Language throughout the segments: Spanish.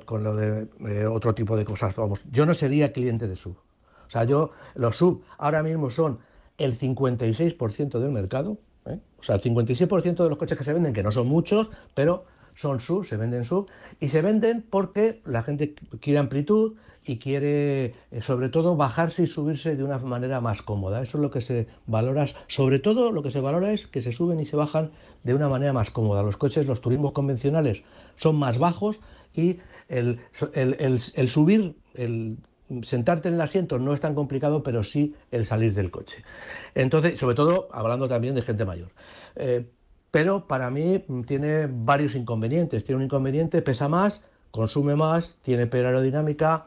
con lo de otro tipo de cosas. Vamos, yo no sería cliente de SUV. O sea, los SUV ahora mismo son el 56% del mercado, ¿eh? O sea, el 56% de los coches que se venden, que no son muchos, pero son SUV, se venden SUV, y se venden porque la gente quiere amplitud y quiere, sobre todo, bajarse y subirse de una manera más cómoda. Eso es lo que se valora. Sobre todo, lo que se valora es que se suben y se bajan de una manera más cómoda. Los coches, los turismos convencionales son más bajos y el subir, el sentarte en el asiento no es tan complicado, pero sí el salir del coche. Entonces, sobre todo, hablando también de gente mayor. Pero para mí tiene varios inconvenientes. Tiene un inconveniente, pesa más, consume más, tiene peor aerodinámica.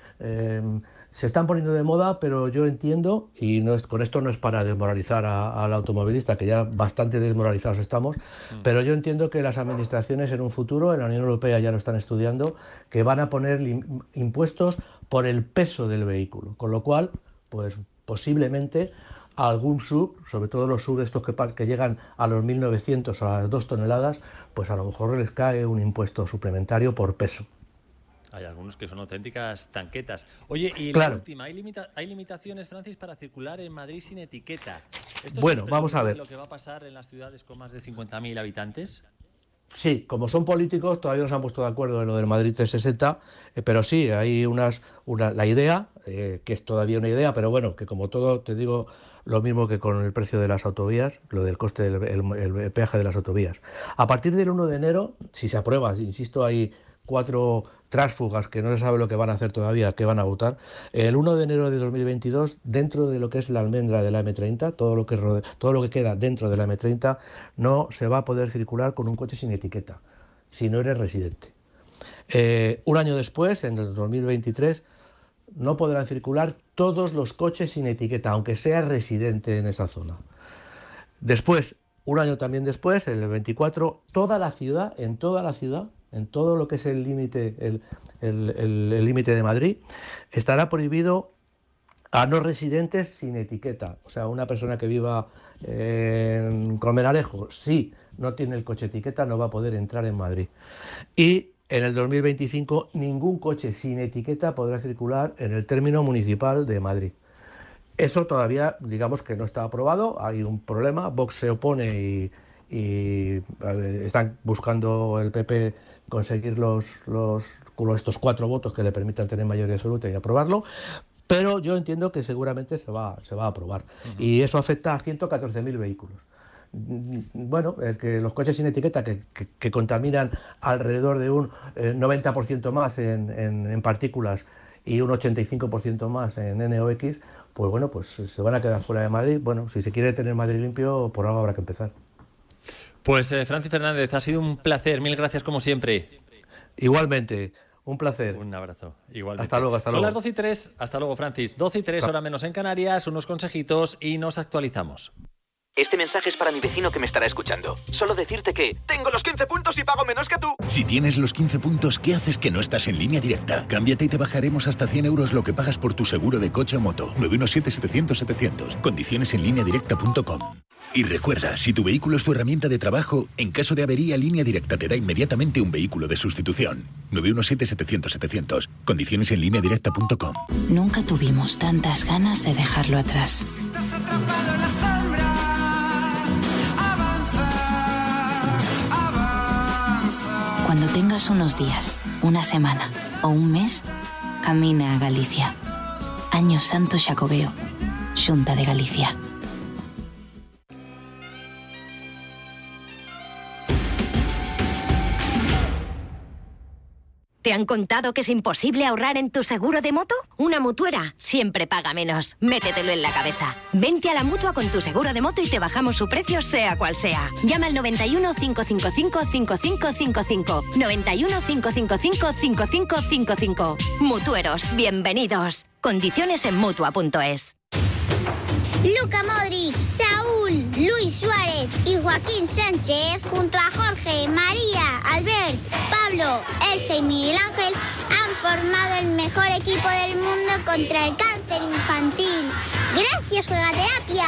Se están poniendo de moda, pero yo entiendo, y con esto no es para desmoralizar al automovilista, que ya bastante desmoralizados estamos, pero yo entiendo que las administraciones en un futuro, en la Unión Europea ya lo están estudiando, que van a poner impuestos por el peso del vehículo, con lo cual, pues posiblemente algún SUV, sobre todo los SUV estos que llegan a los 1.900 o a las 2 toneladas, pues a lo mejor les cae un impuesto suplementario por peso. Hay algunos que son auténticas tanquetas. Oye, y claro. La última, ¿hay limitaciones, Francis, para circular en Madrid sin etiqueta? ¿Esto bueno, vamos a ver. lo que va a pasar en las ciudades con más de 50.000 habitantes? Sí, como son políticos, todavía no se han puesto de acuerdo en lo del Madrid 360, pero sí, hay la idea, que es todavía una idea, pero bueno, que como todo, te digo lo mismo que con el precio de las autovías, lo del coste del peaje de las autovías. A partir del 1 de enero, si se aprueba, insisto, hay 4 tránsfugas que no se sabe lo que van a hacer todavía, que van a votar. El 1 de enero de 2022, dentro de lo que es la almendra de la M30, todo lo que queda dentro de la M30, no se va a poder circular con un coche sin etiqueta, si no eres residente. Un año después, en el 2023, no podrán circular todos los coches sin etiqueta, aunque sea residente en esa zona. Después, un año también después, en el 24, en todo lo que es el límite el límite de Madrid, estará prohibido a no residentes sin etiqueta. O sea, una persona que viva en Colmenarejo, si no tiene el coche etiqueta, no va a poder entrar en Madrid. Y en el 2025 ningún coche sin etiqueta podrá circular en el término municipal de Madrid. Eso todavía, digamos que no está aprobado, hay un problema, Vox se opone y están buscando el PP conseguir estos 4 votos que le permitan tener mayoría absoluta y aprobarlo, pero yo entiendo que seguramente se va a aprobar. Y eso afecta a 114.000 vehículos. Bueno, que los coches sin etiqueta que contaminan alrededor de un 90% más en partículas y un 85% más en NOx, pues bueno, pues se van a quedar fuera de Madrid. Bueno, si se quiere tener Madrid limpio, por algo habrá que empezar. Pues Francis Fernández, ha sido un placer, mil gracias como siempre. Igualmente, un placer. Un abrazo, igualmente. Hasta luego. Son las 12:03, hasta luego Francis. 12:03, hora menos en Canarias, unos consejitos y nos actualizamos. Este mensaje es para mi vecino que me estará escuchando. Solo decirte que tengo los 15 puntos y pago menos que tú. Si tienes los 15 puntos, ¿qué haces que no estás en Línea Directa? Cámbiate y te bajaremos hasta 100 euros lo que pagas por tu seguro de coche o moto. 917-700-700. Condiciones en lineadirecta.com. Y recuerda, si tu vehículo es tu herramienta de trabajo, en caso de avería, Línea Directa te da inmediatamente un vehículo de sustitución. 917-700-700. Condiciones en lineadirecta.com. Nunca tuvimos tantas ganas de dejarlo atrás. Si estás atrapado en la sombra, avanza. Cuando tengas unos días, una semana o un mes, camina a Galicia. Año Santo Xacobeo, Xunta de Galicia. ¿Te han contado que es imposible ahorrar en tu seguro de moto? Una mutuera siempre paga menos. Métetelo en la cabeza. Vente a la Mutua con tu seguro de moto y te bajamos su precio sea cual sea. Llama al 91 555 5555. 91 555 5555. Mutueros, bienvenidos. Condiciones en Mutua.es. Luka Modric, Saúl, Luis Suárez y Joaquín Sánchez, junto a Jorge, María, Albert, Pablo, Elsa y Miguel Ángel, han formado el mejor equipo del mundo contra el cáncer infantil. ¡Gracias, Juegaterapia!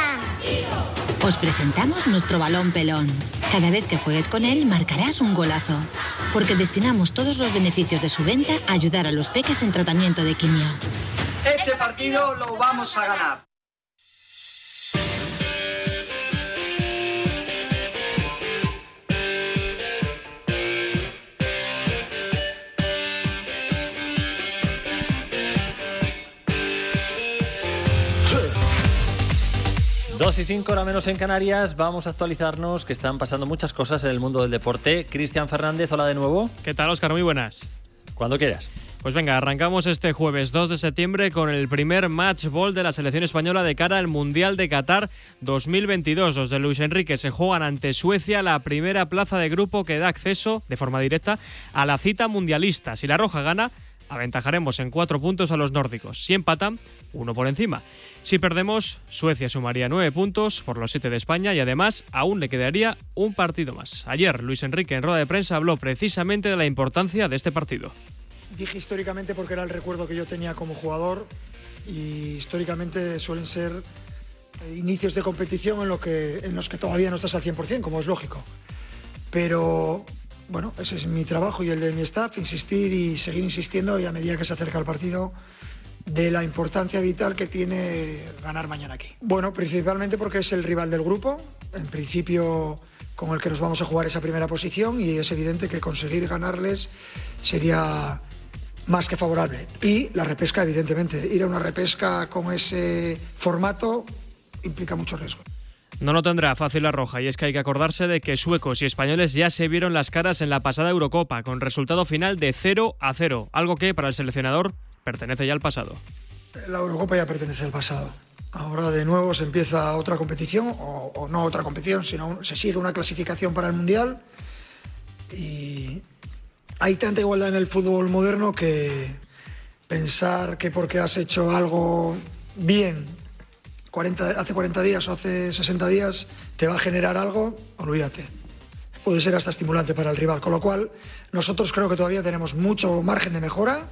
Os presentamos nuestro balón pelón. Cada vez que juegues con él, marcarás un golazo. porque destinamos todos los beneficios de su venta a ayudar a los peques en tratamiento de quimio. Este partido lo vamos a ganar. Dos y 5, hora menos en Canarias. Vamos a actualizarnos, que están pasando muchas cosas en el mundo del deporte. Cristian Fernández, hola de nuevo. ¿Qué tal, Óscar? Muy buenas. Cuando quieras. Pues venga, arrancamos este jueves 2 de septiembre con el primer match ball de la selección española de cara al Mundial de Qatar 2022. Los de Luis Enrique se juegan ante Suecia la primera plaza de grupo que da acceso, de forma directa, a la cita mundialista. Si la Roja gana, aventajaremos en 4 puntos a los nórdicos. Si empatan, 1 por encima. Si perdemos, Suecia sumaría 9 puntos por los 7 de España y además aún le quedaría un partido más. Ayer Luis Enrique en rueda de prensa habló precisamente de la importancia de este partido. Dije históricamente porque era el recuerdo que yo tenía como jugador y históricamente suelen ser inicios de competición en los que todavía no estás al 100%, como es lógico. Pero bueno, ese es mi trabajo y el de mi staff, insistir y seguir insistiendo y a medida que se acerca el partido, de la importancia vital que tiene ganar mañana aquí. Bueno, principalmente porque es el rival del grupo, en principio con el que nos vamos a jugar esa primera posición y es evidente que conseguir ganarles sería más que favorable. Y la repesca, evidentemente, ir a una repesca con ese formato implica mucho riesgo. No lo tendrá fácil la Roja y es que hay que acordarse de que suecos y españoles ya se vieron las caras en la pasada Eurocopa con resultado final de 0-0, algo que para el seleccionador pertenece ya al pasado. La Eurocopa ya pertenece al pasado. Ahora de nuevo se empieza otra competición, o no otra competición, sino se sigue una clasificación para el Mundial. Y hay tanta igualdad en el fútbol moderno que pensar que porque has hecho algo bien hace 40 días o hace 60 días te va a generar algo, olvídate. Puede ser hasta estimulante para el rival, con lo cual nosotros creo que todavía tenemos mucho margen de mejora.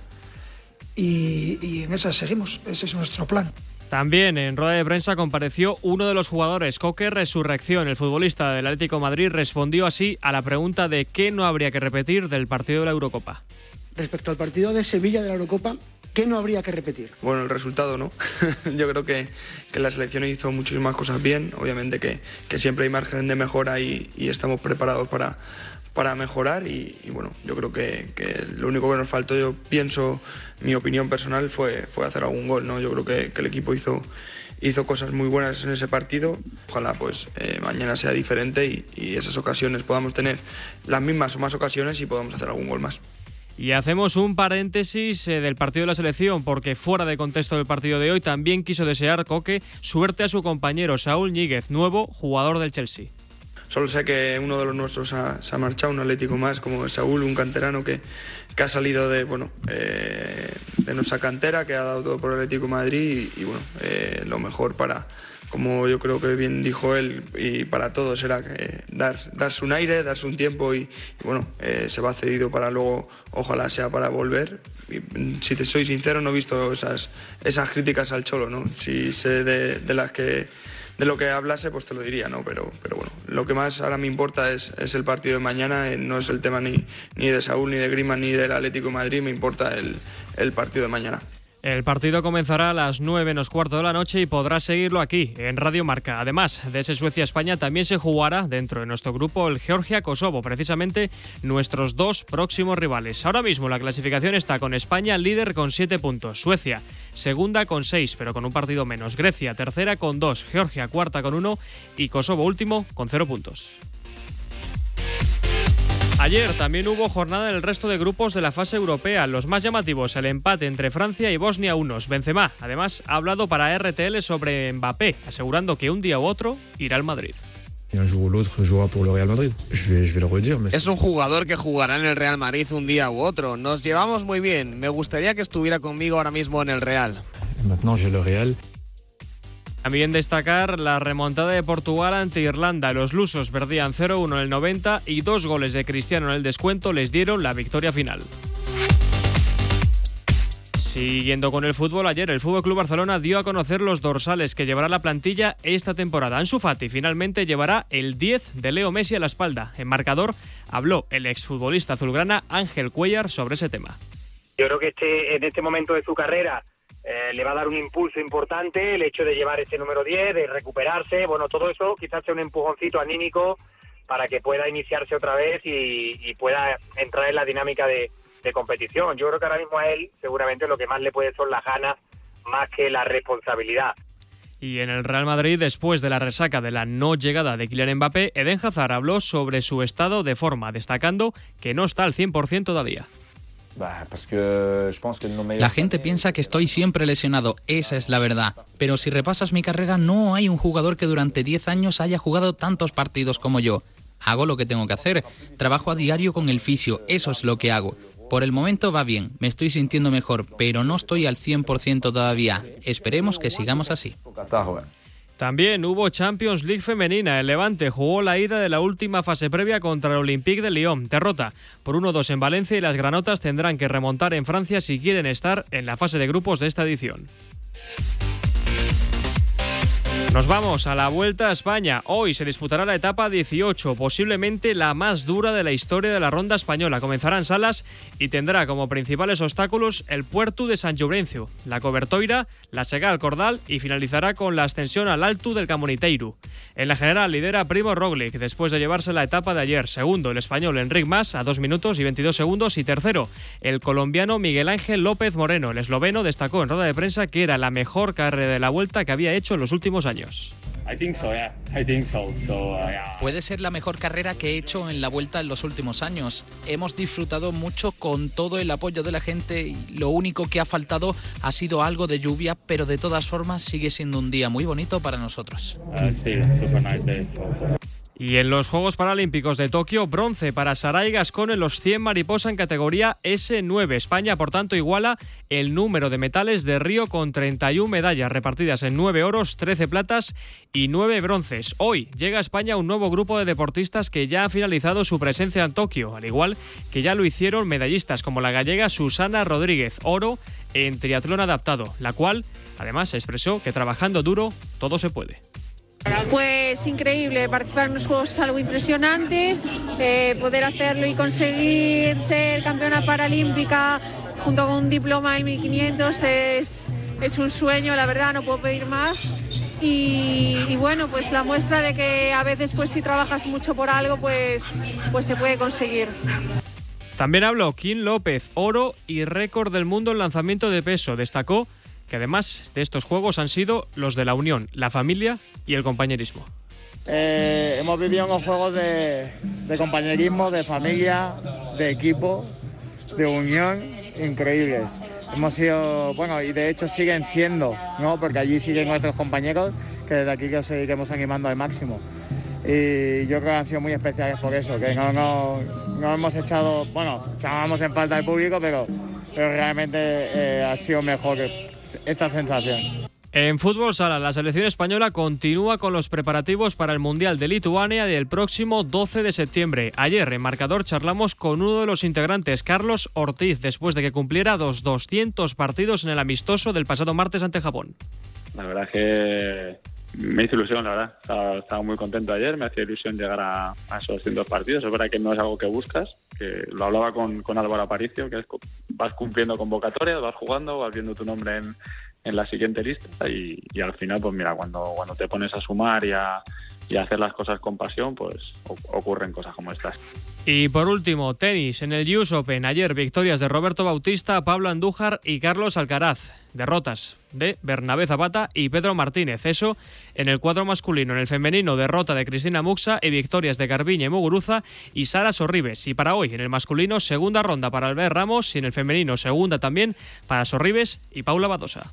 Y en esa seguimos, ese es nuestro plan. También en rueda de prensa compareció uno de los jugadores, Coque Resurrección. El futbolista del Atlético de Madrid respondió así a la pregunta de qué no habría que repetir del partido de la Eurocopa. Respecto al partido de Sevilla de la Eurocopa, ¿qué no habría que repetir? Bueno, el resultado no. Yo creo que la selección hizo muchísimas cosas bien. Obviamente que siempre hay margen de mejora y estamos preparados para mejorar y bueno, yo creo que lo único que nos faltó, yo pienso, mi opinión personal fue hacer algún gol, ¿no? Yo creo que el equipo hizo cosas muy buenas en ese partido. Ojalá pues mañana sea diferente y esas ocasiones podamos tener las mismas o más ocasiones y podamos hacer algún gol más. Y hacemos un paréntesis del partido de la selección porque fuera de contexto del partido de hoy también quiso desear Coque suerte a su compañero Saúl Ñíguez, nuevo jugador del Chelsea. Solo sé que uno de los nuestros se ha marchado, un Atlético más, como Saúl, un canterano que ha salido de nuestra cantera, que ha dado todo por el Atlético de Madrid y bueno, lo mejor para, como yo creo que bien dijo él, y para todos era darse un aire, darse un tiempo y bueno, se va cedido para luego, ojalá sea para volver. Y, si te soy sincero, no he visto esas críticas al Cholo, ¿no? Si sé de lo que hablase, pues te lo diría, ¿no? Pero bueno, lo que más ahora me importa es el partido de mañana, no es el tema ni de Saúl, ni de Griezmann, ni del Atlético de Madrid, me importa el partido de mañana. El partido comenzará a las 9:15 de la noche y podrás seguirlo aquí, en Radio Marca. Además de ese Suecia-España, también se jugará dentro de nuestro grupo el Georgia-Kosovo, precisamente nuestros dos próximos rivales. Ahora mismo la clasificación está con España líder con 7 puntos, Suecia segunda con 6, pero con un partido menos, Grecia tercera con 2, Georgia cuarta con 1 y Kosovo último con 0 puntos. Ayer también hubo jornada en el resto de grupos de la fase europea. Los más llamativos, el empate entre Francia y Bosnia 1. Benzema, además, ha hablado para RTL sobre Mbappé, asegurando que un día u otro irá al Madrid. Es un jugador que jugará en el Real Madrid un día u otro. Nos llevamos muy bien. Me gustaría que estuviera conmigo ahora mismo en el Real. También destacar la remontada de Portugal ante Irlanda. Los lusos perdían 0-1 en el 90 y 2 goles de Cristiano en el descuento les dieron la victoria final. Siguiendo con el fútbol, ayer el FC Barcelona dio a conocer los dorsales que llevará la plantilla esta temporada. Ansu Fati finalmente llevará el 10 de Leo Messi a la espalda. En marcador habló el exfutbolista azulgrana Ángel Cuellar sobre ese tema. Yo creo que en este momento de su carrera le va a dar un impulso importante el hecho de llevar ese número 10, de recuperarse, bueno, todo eso quizás sea un empujoncito anímico para que pueda iniciarse otra vez y pueda entrar en la dinámica de competición. Yo creo que ahora mismo a él seguramente lo que más le puede son las ganas más que la responsabilidad. Y en el Real Madrid, después de la resaca de la no llegada de Kylian Mbappé, Eden Hazard habló sobre su estado de forma, destacando que no está al 100% todavía. La gente piensa que estoy siempre lesionado, esa es la verdad. Pero si repasas mi carrera, no hay un jugador que durante 10 años haya jugado tantos partidos como yo. Hago lo que tengo que hacer, trabajo a diario con el fisio, eso es lo que hago. Por el momento va bien, me estoy sintiendo mejor, pero no estoy al 100% todavía. Esperemos que sigamos así. También hubo Champions League femenina. El Levante jugó la ida de la última fase previa contra el Olympique de Lyon. Derrota por 1-2 en Valencia y las granotas tendrán que remontar en Francia si quieren estar en la fase de grupos de esta edición. Nos vamos a la Vuelta a España. Hoy se disputará la etapa 18, posiblemente la más dura de la historia de la Ronda Española. Comenzará en Salas y tendrá como principales obstáculos el Puerto de Sant Llobrencio, la Cobertoira, la Segal Cordal y finalizará con la ascensión al Alto del Camoniteiru. En la general lidera Primo Roglic después de llevarse la etapa de ayer. Segundo, el español Enric Mas a 2 minutos y 22 segundos. Y tercero, el colombiano Miguel Ángel López Moreno. El esloveno destacó en rueda de prensa que era la mejor carrera de la Vuelta que había hecho en los últimos años. Puede ser la mejor carrera que he hecho en la Vuelta en los últimos años. Hemos disfrutado mucho con todo el apoyo de la gente y lo único que ha faltado ha sido algo de lluvia, pero de todas formas sigue siendo un día muy bonito para nosotros. Sí, super nice day. Y en los Juegos Paralímpicos de Tokio, bronce para Saray Gascón en los 100 mariposa en categoría S9. España, por tanto, iguala el número de metales de Río con 31 medallas repartidas en 9 oros, 13 platas y 9 bronces. Hoy llega a España un nuevo grupo de deportistas que ya ha finalizado su presencia en Tokio, al igual que ya lo hicieron medallistas como la gallega Susana Rodríguez, oro en triatlón adaptado, la cual además expresó que trabajando duro todo se puede. Pues increíble, participar en los Juegos es algo impresionante, poder hacerlo y conseguir ser campeona paralímpica junto con un diploma en 1500 es un sueño, la verdad, no puedo pedir más. Y bueno, pues la muestra de que a veces pues si trabajas mucho por algo pues se puede conseguir. También habló Kim López, oro y récord del mundo en lanzamiento de peso. Destacó que además de estos juegos han sido los de la unión, la familia y el compañerismo. Hemos vivido unos juegos de compañerismo, de familia, de equipo, de unión, increíbles. Hemos sido, bueno, y de hecho siguen siendo, ¿no? Porque allí siguen nuestros compañeros, que desde aquí que seguiremos animando al máximo. Y yo creo que han sido muy especiales por eso, que no hemos echado, bueno, echábamos en falta al público, pero realmente ha sido mejor esta sensación. En fútbol sala, la selección española continúa con los preparativos para el Mundial de Lituania del próximo 12 de septiembre. Ayer en Marcador charlamos con uno de los integrantes, Carlos Ortiz, después de que cumpliera los 200 partidos en el amistoso del pasado martes ante Japón. La verdad es que me hizo ilusión, la verdad. Estaba muy contento ayer, me hacía ilusión llegar a esos 200 partidos. Es verdad que no es algo que buscas, que lo hablaba con Álvaro Aparicio, que es, vas cumpliendo convocatorias, vas jugando, vas viendo tu nombre en la siguiente lista y al final, pues mira, cuando te pones a sumar y a hacer las cosas con pasión, pues ocurren cosas como estas. Y por último, tenis. En el US Open, ayer victorias de Roberto Bautista, Pablo Andújar y Carlos Alcaraz. Derrotas de Bernabé Zapata y Pedro Martínez. Eso en el cuadro masculino. En el femenino, derrota de Cristina Muxa y victorias de Garbiñe Muguruza y Sara Sorribes. Y para hoy, en el masculino, segunda ronda para Albert Ramos y en el femenino, segunda también para Sorribes y Paula Badosa.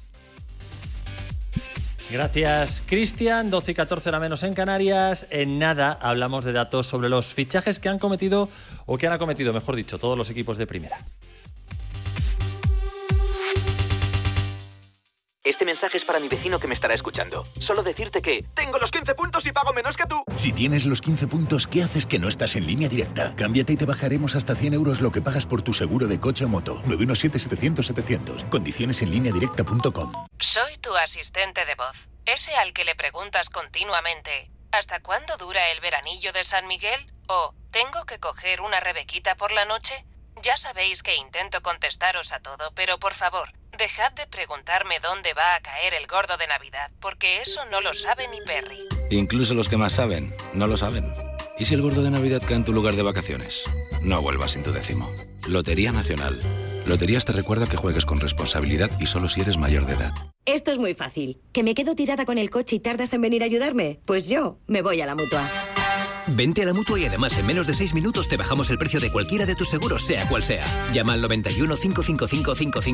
Gracias, Cristian. 12 y 14 hora menos en Canarias. En nada hablamos de datos sobre los fichajes que han cometido, o que han acometido, mejor dicho, todos los equipos de primera. Este mensaje es para mi vecino que me estará escuchando. Solo decirte que tengo los 15 puntos y pago menos que tú. Si tienes los 15 puntos, ¿qué haces que no estás en Línea Directa? Cámbiate y te bajaremos hasta 100 euros lo que pagas por tu seguro de coche o moto. 917-700-700. Condiciones en lineadirecta.com. Soy tu asistente de voz. Ese al que le preguntas continuamente ¿hasta cuándo dura el veranillo de San Miguel? ¿O tengo que coger una rebequita por la noche? Ya sabéis que intento contestaros a todo, pero por favor, dejad de preguntarme dónde va a caer el gordo de Navidad, porque eso no lo sabe ni Perry. Incluso los que más saben, no lo saben. ¿Y si el gordo de Navidad cae en tu lugar de vacaciones? No vuelvas sin tu décimo. Lotería Nacional. Loterías te recuerda que juegues con responsabilidad y solo si eres mayor de edad. Esto es muy fácil. ¿Que me quedo tirada con el coche y tardas en venir a ayudarme? Pues yo me voy a la Mutua. Vente a la Mutua y además en menos de 6 minutos te bajamos el precio de cualquiera de tus seguros, sea cual sea. Llama al 91 555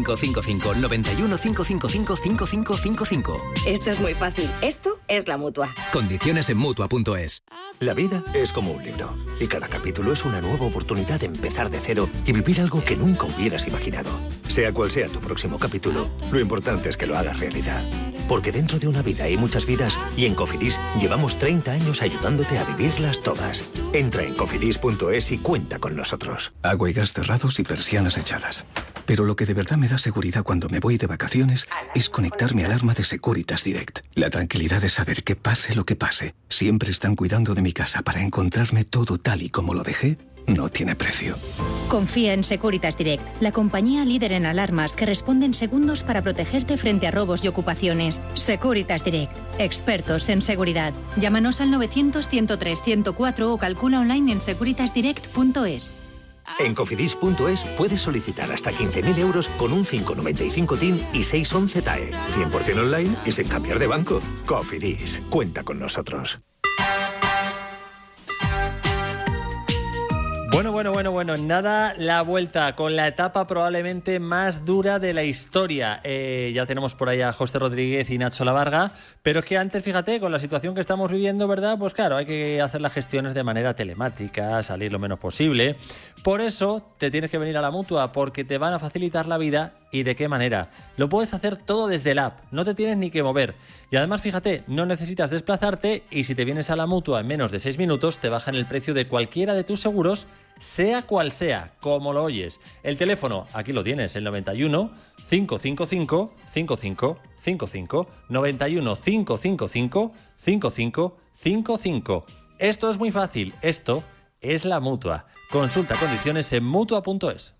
5555. 91 555 5555. Esto es muy fácil. Esto es la Mutua. Condiciones en Mutua.es. La vida es como un libro y cada capítulo es una nueva oportunidad de empezar de cero y vivir algo que nunca hubieras imaginado. Sea cual sea tu próximo capítulo, lo importante es que lo hagas realidad. Porque dentro de una vida hay muchas vidas y en Cofidis llevamos 30 años ayudándote a vivirlas todas. Entra en cofidis.es y cuenta con nosotros. Agua y gas cerrados y persianas echadas. Pero lo que de verdad me da seguridad cuando me voy de vacaciones es conectar mi alarma de Securitas Direct. La tranquilidad de saber que pase lo que pase, siempre están cuidando de mi casa para encontrarme todo tal y como lo dejé, no tiene precio. Confía en Securitas Direct, la compañía líder en alarmas que responde en segundos para protegerte frente a robos y ocupaciones. Securitas Direct, expertos en seguridad. Llámanos al 900-103-104 o calcula online en securitasdirect.es. En cofidis.es puedes solicitar hasta 15.000 euros con un 595 TIN y 611 TAE. 100% online y sin cambiar de banco. Cofidis, cuenta con nosotros. Bueno, nada, la vuelta con la etapa probablemente más dura de la historia. Ya tenemos por ahí a José Rodríguez y Nacho Lavarga, pero es que antes, fíjate, con la situación que estamos viviendo, ¿verdad? Pues claro, hay que hacer las gestiones de manera telemática, salir lo menos posible. Por eso te tienes que venir a la Mutua, porque te van a facilitar la vida. ¿Y de qué manera? Lo puedes hacer todo desde el app, no te tienes ni que mover. Y además, fíjate, no necesitas desplazarte y si te vienes a la Mutua en menos de 6 minutos, te bajan el precio de cualquiera de tus seguros, sea cual sea, como lo oyes. El teléfono, aquí lo tienes, el 91 555 5555. 91 555 5555. Esto es muy fácil, esto es la Mutua. Consulta condiciones en Mutua.es.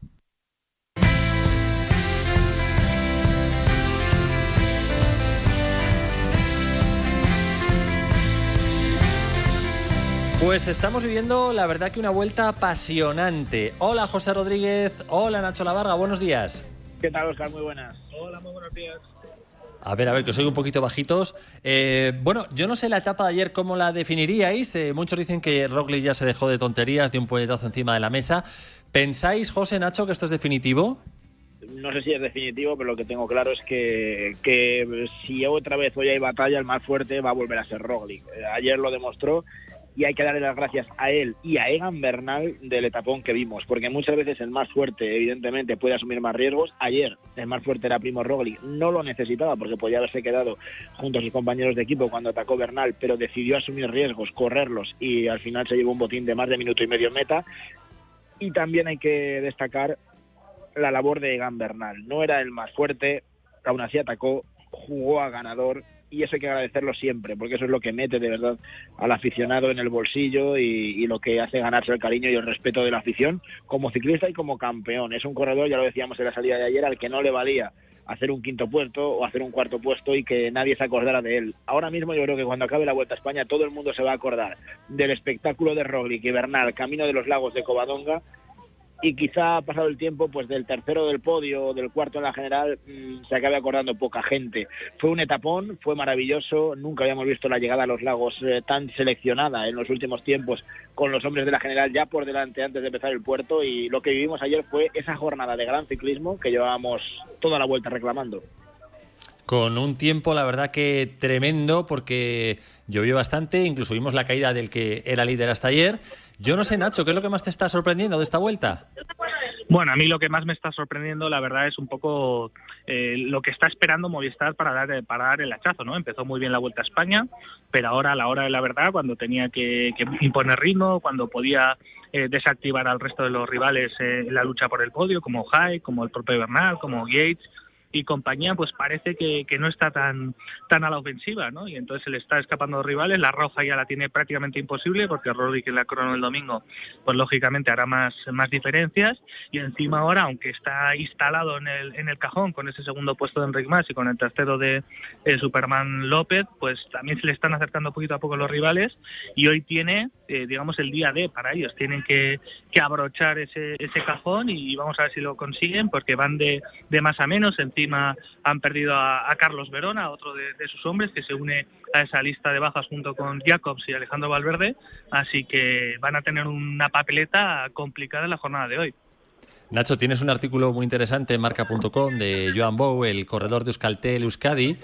Pues estamos viviendo, la verdad, que una vuelta apasionante. Hola, José Rodríguez. Hola, Nacho Lavarga. Buenos días. ¿Qué tal, Óscar? Muy buenas. Hola, muy buenos días. A ver, que os oigo un poquito bajitos. Bueno, yo no sé la etapa de ayer cómo la definiríais. Muchos dicen que Roglic ya se dejó de tonterías, de un puñetazo encima de la mesa. ¿Pensáis, José, Nacho, que esto es definitivo? No sé si es definitivo, pero lo que tengo claro es que si otra vez hoy hay batalla, el más fuerte va a volver a ser Roglic. Ayer lo demostró. Y hay que darle las gracias a él y a Egan Bernal del etapón que vimos, porque muchas veces el más fuerte, evidentemente, puede asumir más riesgos. Ayer el más fuerte era Primo Roglic, no lo necesitaba porque podía haberse quedado junto a sus compañeros de equipo cuando atacó Bernal, pero decidió asumir riesgos, correrlos y al final se llevó un botín de más de minuto y medio en meta. Y también hay que destacar la labor de Egan Bernal. No era el más fuerte, aún así atacó, jugó a ganador. Y eso hay que agradecerlo siempre, porque eso es lo que mete de verdad al aficionado en el bolsillo y lo que hace ganarse el cariño y el respeto de la afición como ciclista y como campeón. Es un corredor, ya lo decíamos en la salida de ayer, al que no le valía hacer un quinto puesto o hacer un cuarto puesto y que nadie se acordara de él. Ahora mismo yo creo que cuando acabe la Vuelta a España todo el mundo se va a acordar del espectáculo de Roglic y Bernal camino de los lagos de Covadonga. Y quizá, pasado el tiempo, pues del tercero del podio, del cuarto en la general, se acabe acordando poca gente. Fue un etapón, fue maravilloso, nunca habíamos visto la llegada a los lagos tan seleccionada en los últimos tiempos, con los hombres de la general ya por delante antes de empezar el puerto, y lo que vivimos ayer fue esa jornada de gran ciclismo que llevábamos toda la vuelta reclamando. Con un tiempo, la verdad, que tremendo, porque llovió bastante, incluso vimos la caída del que era líder hasta ayer. Yo no sé, Nacho, ¿qué es lo que más te está sorprendiendo de esta vuelta? Bueno, a mí lo que más me está sorprendiendo, la verdad, es un poco lo que está esperando Movistar para dar el hachazo, ¿no? Empezó muy bien la Vuelta a España, pero ahora, a la hora de la verdad, cuando tenía que imponer ritmo, cuando podía desactivar al resto de los rivales en la lucha por el podio, como Haig, como el propio Bernal, como Yates y compañía, pues parece que no está tan a la ofensiva, ¿no? Y entonces se le está escapando de rivales. La roja ya la tiene prácticamente imposible, porque Roglic en la crono el domingo, pues lógicamente hará más diferencias, y encima ahora, aunque está instalado en el cajón con ese segundo puesto de Enric Mas y con el tercero de Superman López, pues también se le están acercando poquito a poco los rivales, y hoy tiene, digamos, el día D para ellos. Tienen que abrochar ese cajón, y vamos a ver si lo consiguen, porque van de más a menos. Encima han perdido a Carlos Verona, otro de sus hombres, que se une a esa lista de bajas junto con Jacobs y Alejandro Valverde, así que van a tener una papeleta complicada en la jornada de hoy. Nacho, tienes un artículo muy interesante en marca.com de Joan Bou, el corredor de Euskaltel Euskadi,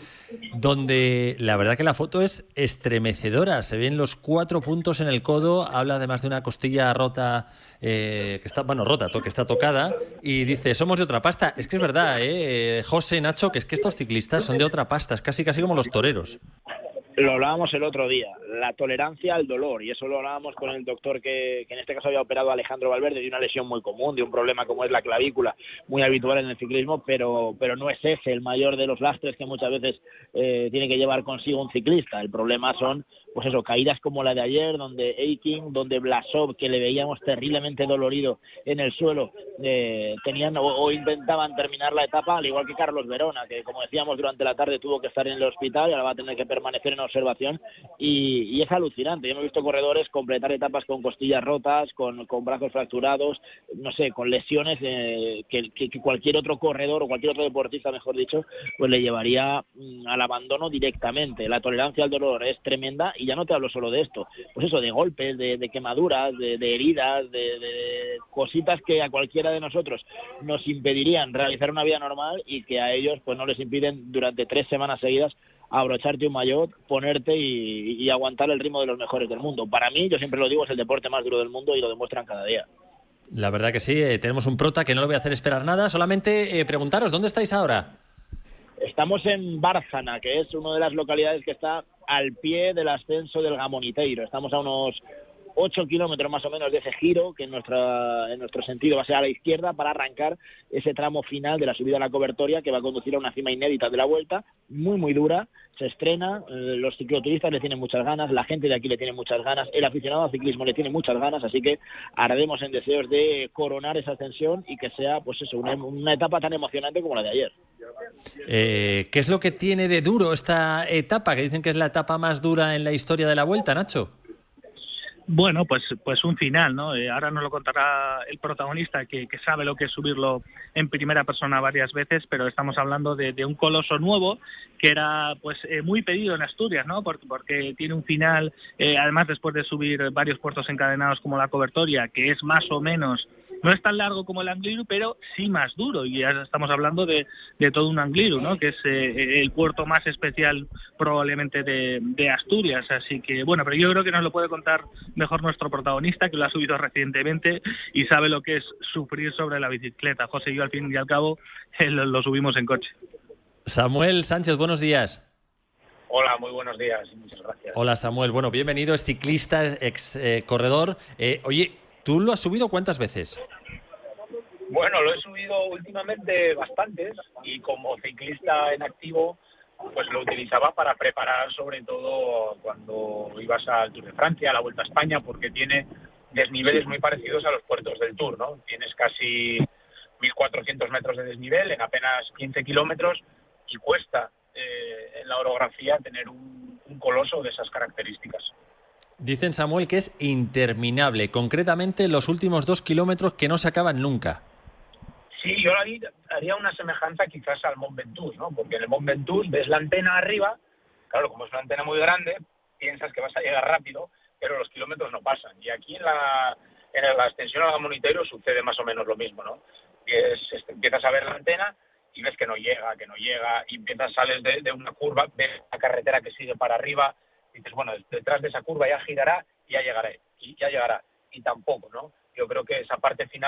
donde la verdad que la foto es estremecedora. Se ven los 4 puntos en el codo, habla además de una costilla rota, que está tocada, y dice, somos de otra pasta. Es que es verdad, José, Nacho, que es que estos ciclistas son de otra pasta, es casi como los toreros. Lo hablábamos el otro día, la tolerancia al dolor, y eso lo hablábamos con el doctor que en este caso había operado a Alejandro Valverde de una lesión muy común, de un problema como es la clavícula, muy habitual en el ciclismo, pero no es ese el mayor de los lastres que muchas veces tiene que llevar consigo un ciclista. El problema son, pues eso, caídas como la de ayer, donde Eiking, donde Blasov, que le veíamos terriblemente dolorido en el suelo, tenían o intentaban terminar la etapa, al igual que Carlos Verona, que como decíamos durante la tarde tuvo que estar en el hospital y ahora va a tener que permanecer en observación, y es alucinante. Yo hemos visto corredores completar etapas con costillas rotas, con brazos fracturados, no sé, con lesiones que cualquier otro corredor o cualquier otro deportista, mejor dicho, pues le llevaría al abandono directamente. La tolerancia al dolor es tremenda, y ya no te hablo solo de esto, pues eso, de golpes, de quemaduras, de heridas, de cositas que a cualquiera de nosotros nos impedirían realizar una vida normal, y que a ellos pues no les impiden durante 3 semanas seguidas abrocharte un maillot, ponerte y aguantar el ritmo de los mejores del mundo. Para mí, yo siempre lo digo, es el deporte más duro del mundo, y lo demuestran cada día. La verdad que sí, tenemos un prota que no lo voy a hacer esperar nada, solamente preguntaros, ¿dónde estáis ahora? Estamos en Bárcena, que es una de las localidades que está al pie del ascenso del Gamoniteiro. Estamos a unos 8 kilómetros más o menos de ese giro, que en nuestro sentido va a ser a la izquierda, para arrancar ese tramo final de la subida a la Cobertoria, que va a conducir a una cima inédita de la Vuelta, muy muy dura. Se estrena, los cicloturistas le tienen muchas ganas, la gente de aquí le tiene muchas ganas, el aficionado al ciclismo le tiene muchas ganas, así que ardemos en deseos de coronar esa ascensión y que sea, pues eso, una etapa tan emocionante como la de ayer. ¿Qué es lo que tiene de duro esta etapa, que dicen que es la etapa más dura en la historia de la Vuelta, Nacho? Bueno, pues un final, ¿no? Ahora nos lo contará el protagonista, que sabe lo que es subirlo en primera persona varias veces, pero estamos hablando de un coloso nuevo que era pues muy pedido en Asturias, ¿no? Porque tiene un final, además después de subir varios puertos encadenados como la Cobertoria, que es más o menos, no es tan largo como el Angliru, pero sí más duro, y ya estamos hablando de todo un Angliru, ¿no? Que es el puerto más especial probablemente de Asturias, así que bueno, pero yo creo que nos lo puede contar mejor nuestro protagonista, que lo ha subido recientemente y sabe lo que es sufrir sobre la bicicleta. José y yo, al fin y al cabo, lo subimos en coche. Samuel Sánchez, buenos días. Hola, muy buenos días y muchas gracias. Hola, Samuel. Bueno, bienvenido, es ciclista, ex corredor. Oye, ¿tú lo has subido cuántas veces? Bueno, lo he subido últimamente bastantes, y como ciclista en activo pues lo utilizaba para preparar, sobre todo cuando ibas al Tour de Francia, a la Vuelta a España, porque tiene desniveles muy parecidos a los puertos del Tour, ¿no? Tienes casi 1.400 metros de desnivel en apenas 15 kilómetros, y cuesta en la orografía tener un coloso de esas características. Dicen, Samuel, que es interminable, concretamente los últimos 2 kilómetros que no se acaban nunca. Sí, yo haría una semejanza quizás al Mont Ventoux, ¿no? Porque en el Mont Ventoux ves la antena arriba, claro, como es una antena muy grande, piensas que vas a llegar rápido, pero los kilómetros no pasan. Y aquí en la extensión al Gamoniteiro sucede más o menos lo mismo, ¿no? Empiezas a ver la antena y ves que no llega, y sales de una curva, ves la carretera que sigue para arriba, y dices, bueno, detrás de esa curva ya girará y ya llegará, y tampoco, ¿no? Yo creo que esa parte final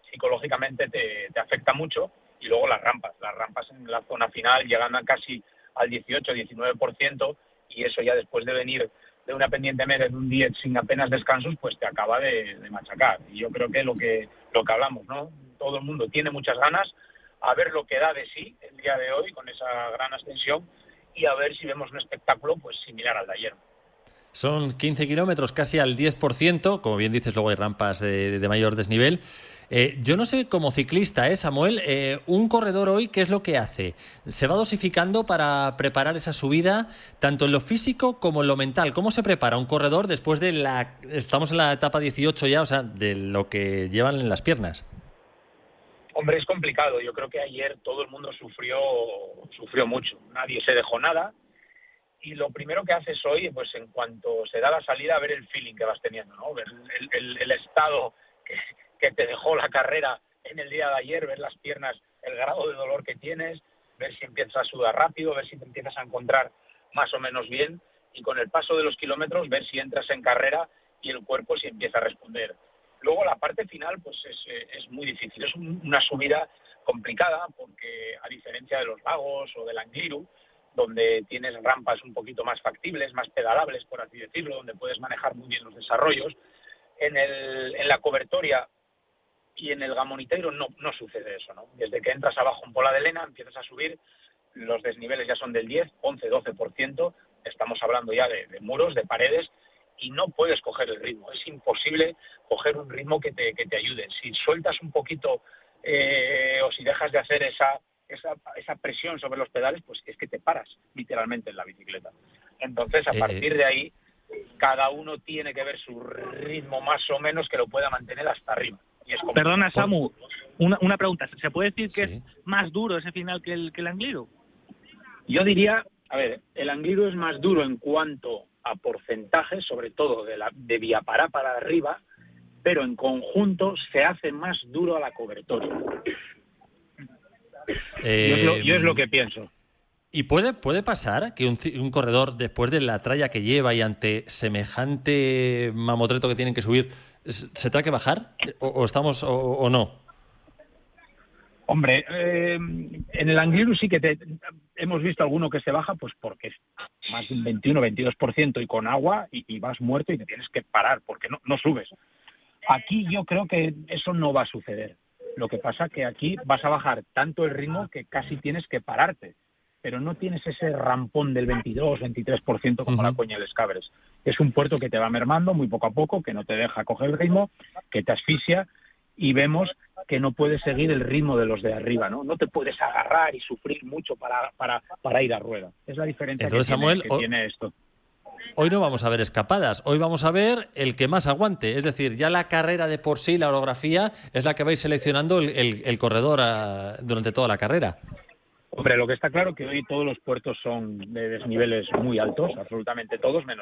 psicológicamente te afecta mucho. Y luego las rampas en la zona final llegan a casi al 18-19%, y eso ya después de venir de una pendiente media de un 10 sin apenas descansos, pues te acaba de machacar. Y yo creo que lo que hablamos, ¿no? Todo el mundo tiene muchas ganas, a ver lo que da de sí el día de hoy con esa gran ascensión, y a ver si vemos un espectáculo pues similar al de ayer. Son 15 kilómetros, casi al 10%, como bien dices, luego hay rampas de mayor desnivel. Yo no sé, como ciclista, Samuel, un corredor hoy, ¿qué es lo que hace? ¿Se va dosificando para preparar esa subida, tanto en lo físico como en lo mental? ¿Cómo se prepara un corredor después de estamos en la etapa 18 ya, o sea, de lo que llevan en las piernas? Hombre, es complicado. Yo creo que ayer todo el mundo sufrió mucho. Nadie se dejó nada. Y lo primero que haces hoy, pues en cuanto se da la salida, ver el feeling que vas teniendo, ¿no? Ver el estado que te dejó la carrera en el día de ayer, ver las piernas, el grado de dolor que tienes, ver si empiezas a sudar rápido, ver si te empiezas a encontrar más o menos bien, y con el paso de los kilómetros ver si entras en carrera y el cuerpo si empieza a responder. Luego la parte final pues es muy difícil, es una subida complicada porque, a diferencia de los Vagos o del Angliru, donde tienes rampas un poquito más factibles, más pedalables, por así decirlo, donde puedes manejar muy bien los desarrollos, en la Cobertoria y en el Gamoniteiro no sucede eso, ¿no? Desde que entras abajo en Pola de Lena, empiezas a subir, los desniveles ya son del 10, 11, 12%, estamos hablando ya de muros, de paredes, y no puedes coger el ritmo. Es imposible coger un ritmo que te ayude. Si sueltas un poquito o si dejas de hacer esa presión sobre los pedales, pues es que te paras literalmente en la bicicleta. Entonces, a partir de ahí, cada uno tiene que ver su ritmo más o menos que lo pueda mantener hasta arriba. Y es Perdona, Samu, una pregunta. ¿Se puede decir que es más duro ese final que el Angliru? Yo diría, a ver, el Angliru es más duro en cuanto a porcentajes, sobre todo de Viapará para arriba, pero en conjunto se hace más duro a la Cobertoria. Yo es lo que pienso. ¿Y puede pasar que un corredor, después de la tralla que lleva y ante semejante mamotreto que tienen que subir, se tenga que bajar? ¿O estamos o no? Hombre, en el Angliru sí que hemos visto alguno que se baja, pues porque es más de un 21-22% y con agua, y vas muerto y te tienes que parar porque no subes. Aquí yo creo que eso no va a suceder. Lo que pasa que aquí vas a bajar tanto el ritmo que casi tienes que pararte, pero no tienes ese rampón del 22-23% como la Coña de Les Cabres. Es un puerto que te va mermando muy poco a poco, que no te deja coger el ritmo, que te asfixia, y vemos que no puedes seguir el ritmo de los de arriba, ¿no? No te puedes agarrar y sufrir mucho para ir a rueda. Es la diferencia. Entonces, Samuel, tiene esto. Hoy no vamos a ver escapadas, hoy vamos a ver el que más aguante. Es decir, ya la carrera de por sí, la orografía, es la que vais seleccionando el corredor durante toda la carrera. Hombre, lo que está claro que hoy todos los puertos son de desniveles muy altos, absolutamente todos, menos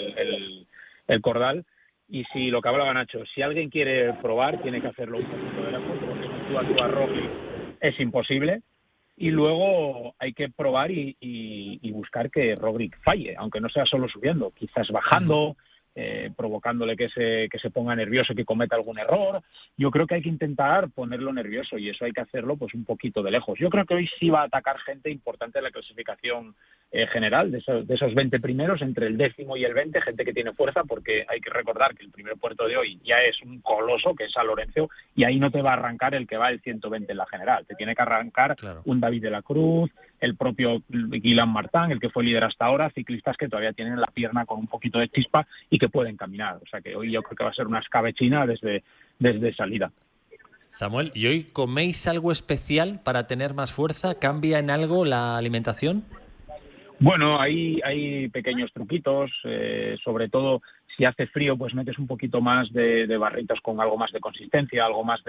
el Cordal. Y si lo que hablaba Nacho, si alguien quiere probar, tiene que hacerlo un poquito de lejos, porque tú a Roglic es imposible. Y luego hay que probar y buscar que Roglic falle, aunque no sea solo subiendo, quizás bajando, provocándole que se ponga nervioso, que cometa algún error. Yo creo que hay que intentar ponerlo nervioso, y eso hay que hacerlo pues un poquito de lejos. Yo creo que hoy sí va a atacar gente importante en la clasificación general, de esos 20 primeros, entre el 10º y el 20, gente que tiene fuerza, porque hay que recordar que el primer puerto de hoy ya es un coloso, que es San Lorenzo, y ahí no te va a arrancar el que va el 120 en la general, te tiene que arrancar un David de la Cruz, el propio Guilain Martin, el que fue líder hasta ahora, ciclistas que todavía tienen la pierna con un poquito de chispa y que pueden caminar. O sea que hoy yo creo que va a ser una escabechina desde salida. Samuel, ¿y hoy coméis algo especial para tener más fuerza? ¿Cambia en algo la alimentación? Bueno, hay pequeños truquitos, sobre todo si hace frío, pues metes un poquito más de barritos con algo más de consistencia, algo más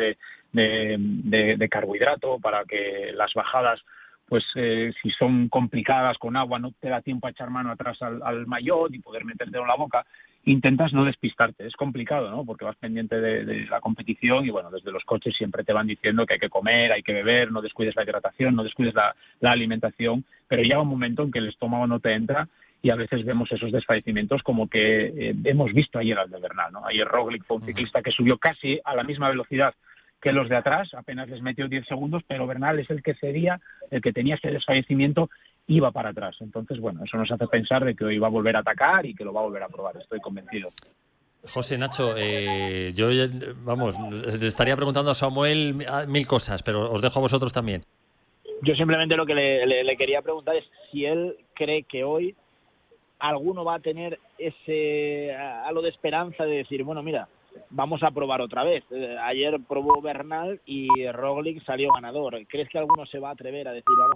de carbohidrato, para que las bajadas, pues si son complicadas con agua, no te da tiempo a echar mano atrás al maillot y poder meterte en la boca. Intentas no despistarte, es complicado, ¿no? Porque vas pendiente de la competición y, bueno, desde los coches siempre te van diciendo que hay que comer, hay que beber, no descuides la hidratación, no descuides la alimentación, pero llega un momento en que el estómago no te entra y a veces vemos esos desfallecimientos como que hemos visto ayer al de Bernal, ¿no? Ayer Roglic fue un ciclista que subió casi a la misma velocidad que los de atrás, apenas les metió 10 segundos, pero Bernal es el que cedía, el que tenía ese desfallecimiento, iba para atrás. Entonces, bueno, eso nos hace pensar de que hoy va a volver a atacar y que lo va a volver a probar, estoy convencido. José, Nacho, yo, vamos, le estaría preguntando a Samuel 1000 cosas, pero os dejo a vosotros también. Yo simplemente lo que le quería preguntar es si él cree que hoy alguno va a tener ese halo de esperanza de decir, bueno, mira, vamos a probar otra vez. Ayer probó Bernal y Roglic salió ganador. ¿Crees que alguno se va a atrever a decir, vamos